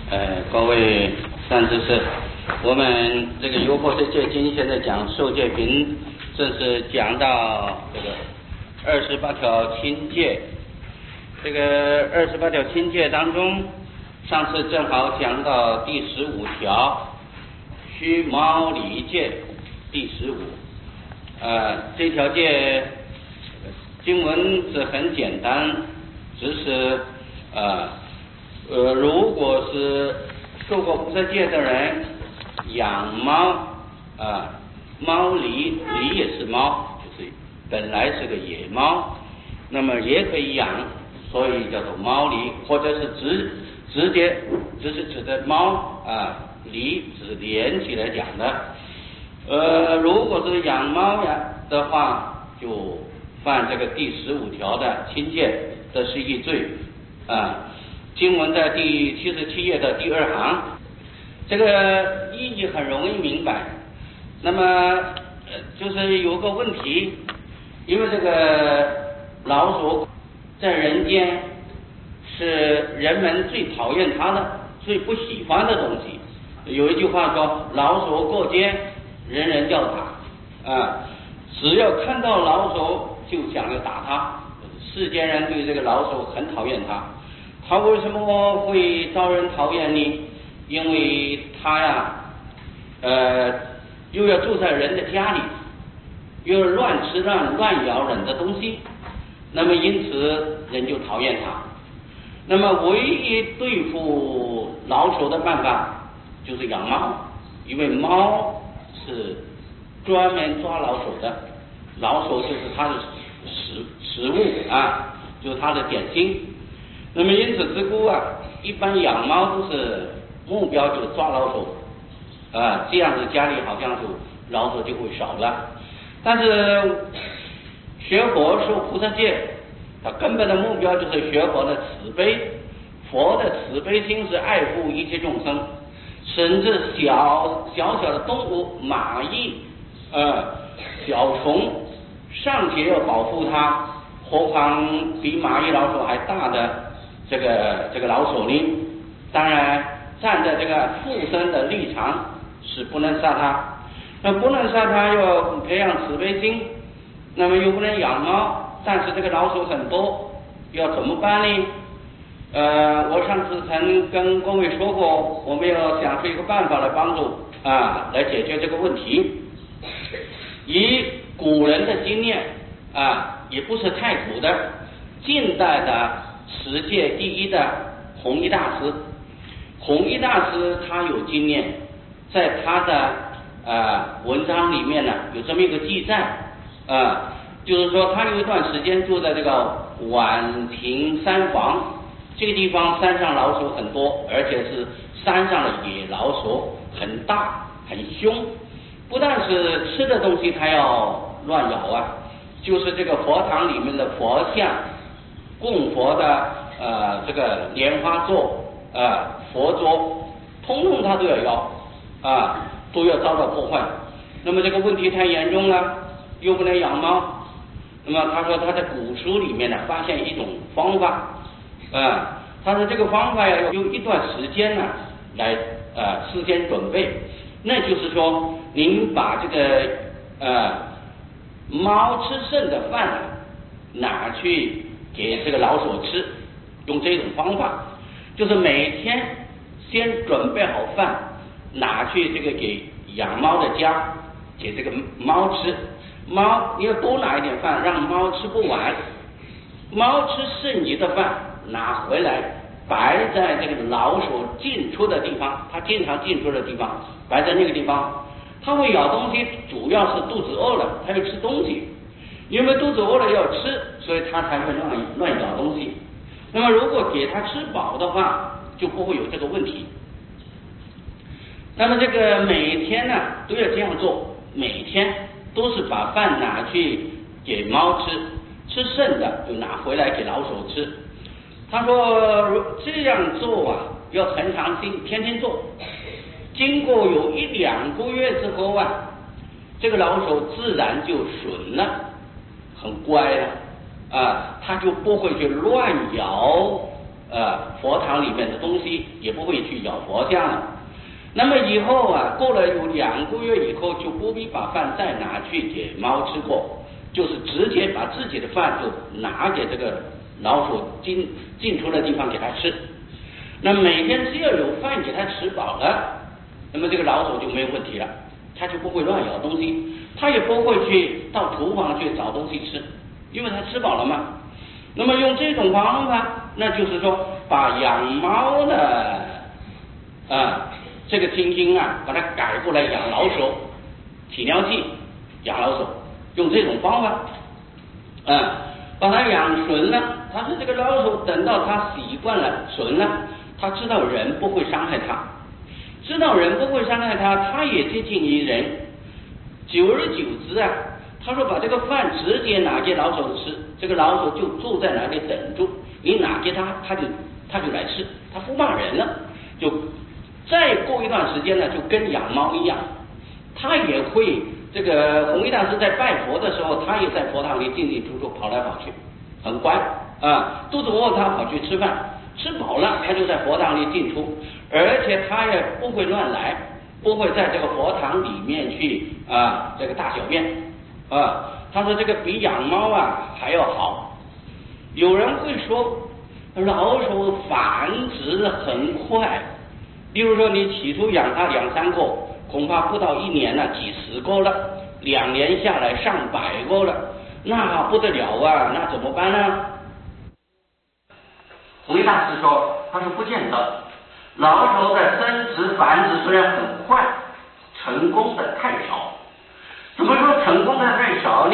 各位善知识，我们这个《优婆塞戒经》现在讲受戒品，正是讲到这个28条亲戒。这个28条亲戒当中，上次正好讲到第15条须毛离戒第15。这条戒经文是很简单，只是如果是受过菩萨戒的人养猫猫狸也是猫，就是本来是个野猫，那么也可以养，所以叫做猫狸，或者是直接只是指的猫狸是连起来讲的。如果是养猫的话，就犯这个第15条的亲戒，这是一罪经文在第77页的第2行，这个意义很容易明白。那么就是有个问题，因为这个老鼠在人间是人们最讨厌它的、最不喜欢的东西。有一句话说，老鼠过街人人叫打只要看到老鼠就想要打它。世间人对这个老鼠很讨厌它。他为什么会招人讨厌呢？因为他又要住在人的家里，又乱吃乱咬人的东西，那么因此人就讨厌他。那么唯一对付老鼠的办法就是养猫，因为猫是专门抓老鼠的，老鼠就是它的食物就是它的点心。那么因此之故一般养猫都是目标就是抓老鼠这样子家里好像就老鼠就会少了。但是学佛受菩萨戒，它根本的目标就是学佛的慈悲。佛的慈悲心是爱护一切众生，甚至小的动物蚂蚁小虫尚且要保护它，何况比蚂蚁老鼠还大的这个老鼠呢？当然站在这个畜生的立场是不能杀它，那不能杀它要培养慈悲心，那么又不能养猫，但是这个老鼠很多，要怎么办呢？我上次曾跟各位说过，我们要想出一个办法来帮助来解决这个问题。以古人的经验也不是太古的，近代的持戒第一的弘一大师，弘一大师他有经验，在他的文章里面呢有这么一个记载就是说他有一段时间住在这个宛平山房，这个地方山上老鼠很多，而且是山上的野老鼠，很大很凶，不但是吃的东西它要乱咬就是这个佛堂里面的佛像供佛的这个莲花座佛桌，通通他都要咬都要遭到破坏。那么这个问题太严重了，又不能养猫。那么他说他在古书里面呢发现一种方法他说这个方法要用一段时间呢来事先准备。那就是说您把这个猫吃剩的饭拿去给这个老鼠吃，用这种方法，就是每天先准备好饭，拿去这个给养猫的家给这个猫吃。猫你要多拿一点饭，让猫吃不完。猫吃剩余的饭拿回来摆在这个老鼠进出的地方，它经常进出的地方，摆在那个地方。它会咬东西，主要是肚子饿了，它要吃东西。因为肚子饿了要吃，所以它才会乱咬东西。那么如果给它吃饱的话，就不会有这个问题。那么这个每天呢都要这样做，每天都是把饭拿去给猫吃，吃剩的就拿回来给老鼠吃。他说这样做要很长心，天天做。经过有1-2个月之后这个老鼠自然就顺了，很乖了它就不会去乱咬佛堂里面的东西，也不会去咬佛像了。那么以后啊，过了有2个月以后，就不必把饭再拿去给猫吃过，就是直接把自己的饭就拿给这个老鼠进出的地方给它吃。那每天只要有饭给它吃饱了，那么这个老鼠就没有问题了，它就不会乱咬东西，它也不会去到厨房去找东西吃，因为它吃饱了嘛。那么用这种方法，那就是说把养猫的这个情形啊，把它改过来养老鼠，体尿剂养老鼠，用这种方法把它养纯了。它是这个老鼠，等到它习惯了纯了，它知道人不会伤害它，知道人不会伤害它，它也接近于人。久而久之啊，他说把这个饭直接拿给老鼠吃，这个老鼠就坐在那里等住，你拿给他，他就来吃，他不骂人了。就再过一段时间呢，就跟养猫一样，他也会这个弘一大师在拜佛的时候，他也在佛堂里进进出出跑来跑去，很乖肚子饿他跑去吃饭，吃饱了他就在佛堂里进出，而且他也不会乱来，不会在这个佛堂里面去这个大小便他说这个比养猫还要好。有人会说老鼠繁殖很快，例如说你起初养它2-3个，恐怕不到1年了几10个了，2年下来上百个了，那不得了那怎么办呢？弘一大师说，他说不见得，老鼠的生殖繁殖虽然很快，成功的太少。怎么说成功的太少呢？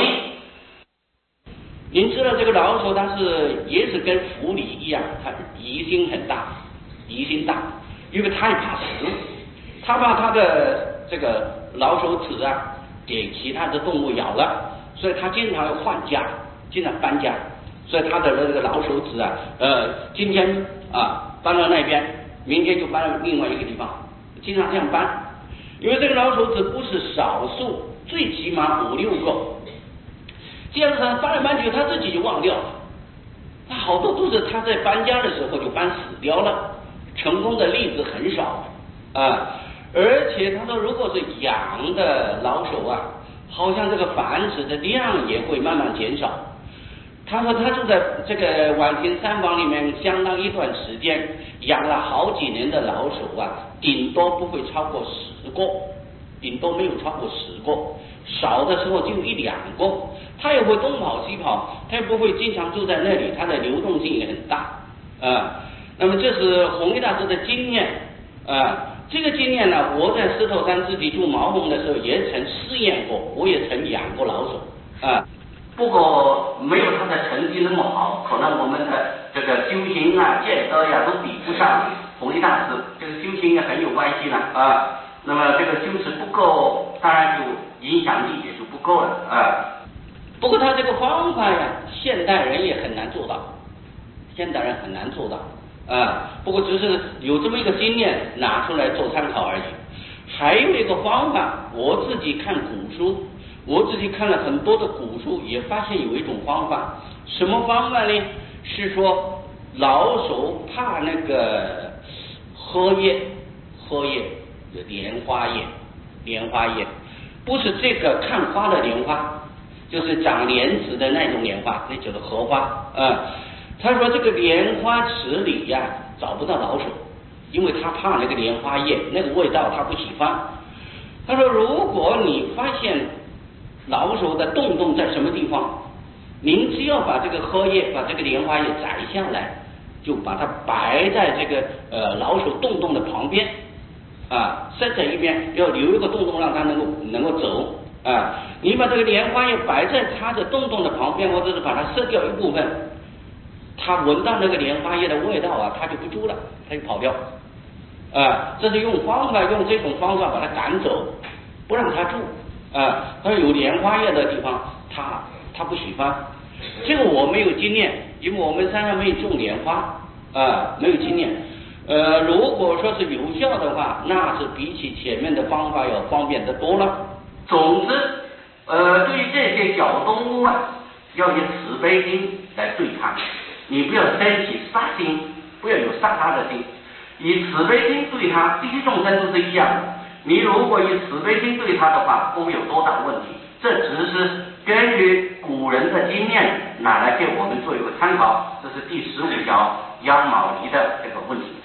您知道这个老鼠它也是跟狐狸一样，它疑心很大，疑心大，因为它也怕死，它怕它的这个老鼠子给其他的动物咬了，所以它经常要换家，经常搬家，所以它的这个老鼠子今天搬到那边，明天就搬到另外一个地方，经常这样搬。因为这个老鼠子不是少数，最起码5-6个，这样子搬来搬去他自己就忘掉了，他好多都是他在搬家的时候就搬死掉了，成功的例子很少而且他说如果是养的老鼠好像这个繁殖的量也会慢慢减少。他说他住在这个宛平山房里面相当一段时间，养了好几年的老鼠顶多不会超过10个，顶多没有超过10个，少的时候就1-2个。他也会东跑西跑，他也不会经常住在那里，他的流动性也很大那么这是弘一大师的经验这个经验呢，我在石头山自己住茅棚的时候也曾试验过，我也曾养过老鼠不过没有他的成绩那么好，可能我们的这个修行见得都比不上弘一大师，这个修行也很有关系了那么这个修持不够，当然就影响力也就不够了不过他这个方法现代人也很难做到，现代人很难做到不过只是有这么一个经验拿出来做参考而已。还有一个方法，我自己看古书，我自己看了很多的古书，也发现有一种方法。什么方法呢？是说老鼠怕那个荷叶莲花叶不是这个看花的莲花，就是长莲子的那种莲花，那叫做荷花他说这个莲花池里找不到老鼠，因为他怕那个莲花叶那个味道他不喜欢。他说如果你发现老鼠的洞洞在什么地方，您只要把这个荷叶把这个莲花叶摘下来，就把它摆在这个老鼠洞洞的旁边塞在一边，要留一个洞洞让它能够走你把这个莲花叶摆在它的洞洞的旁边，或者是把它撕掉一部分，它闻到那个莲花叶的味道它就不住了，它就跑掉这是用这种方法把它赶走，不让它住它有莲花叶的地方它不喜欢。这个我没有经验，因为我们山上没有种莲花没有经验如果说是有效的话，那是比起前面的方法要方便得多了。总之对于这些小动物要以慈悲心来对抗，你不要生起杀心不要有杀他的心。以慈悲心对他，这些众生都是一样的。你如果以慈悲心对他的话，不会有多大问题。这只是根据古人的经验拿来给我们做一个参考。这是第15条羊毛狸的这个问题。